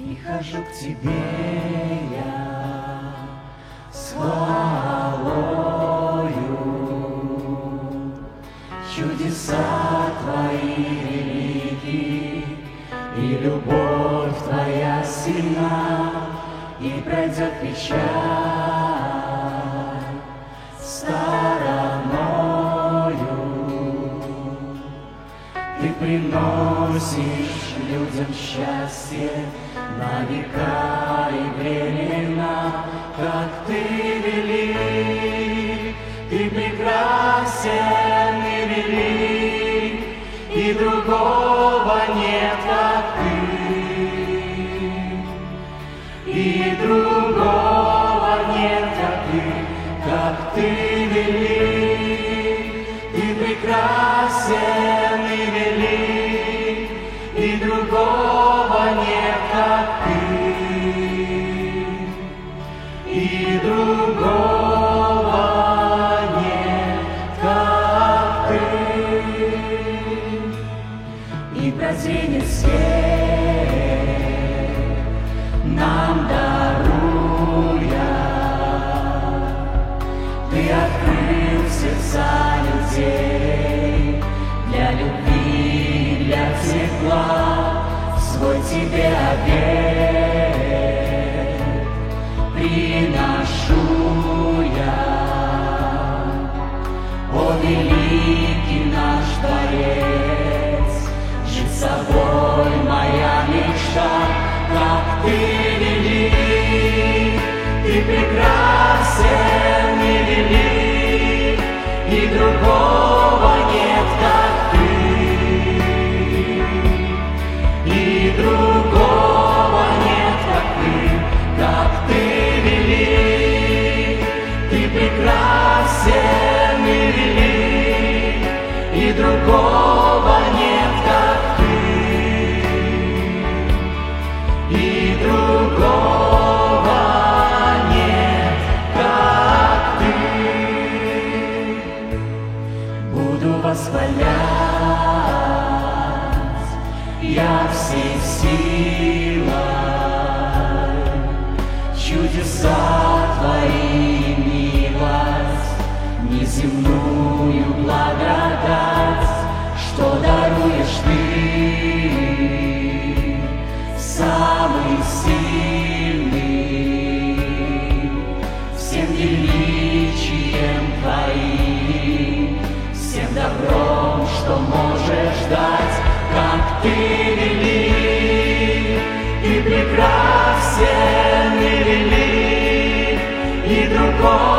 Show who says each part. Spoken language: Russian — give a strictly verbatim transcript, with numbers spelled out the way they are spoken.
Speaker 1: И хожу к тебе я с хвалою. Чудеса Твои велики, и любовь Твоя сильна, и пройдет печаль стороною. Ты приносишь людям счастье на века и времена, как Ты велик, Ты прекрасен и велик, и другого нет, как Ты, и другого нет, как Ты, как Ты велик, Ты прекрасен и велик, и другого нет, как Ты, и другого нет, как Ты. И прозрение свет нам даруя, Ты открыл сердца людей для любви, для тепла, свой Тебе обет приношу я. О, великий наш Творец, жить с Тобой моя мечта, как Ты велик, Ты прекрасен и велик, и другого нет, как Ты, и другого нет, как Ты, как Ты велик, Ты прекрасен и велик, и другого нет, как Ты, и другого нет, как Ты. Буду восхвалять я всей силой чудеса Твои, милость, неземную благодать, что даруешь Ты, самый сильный, всем величием Твоим, всем добром, что можешь дать, как Ты велик, Ты прекрасен и велик, и другой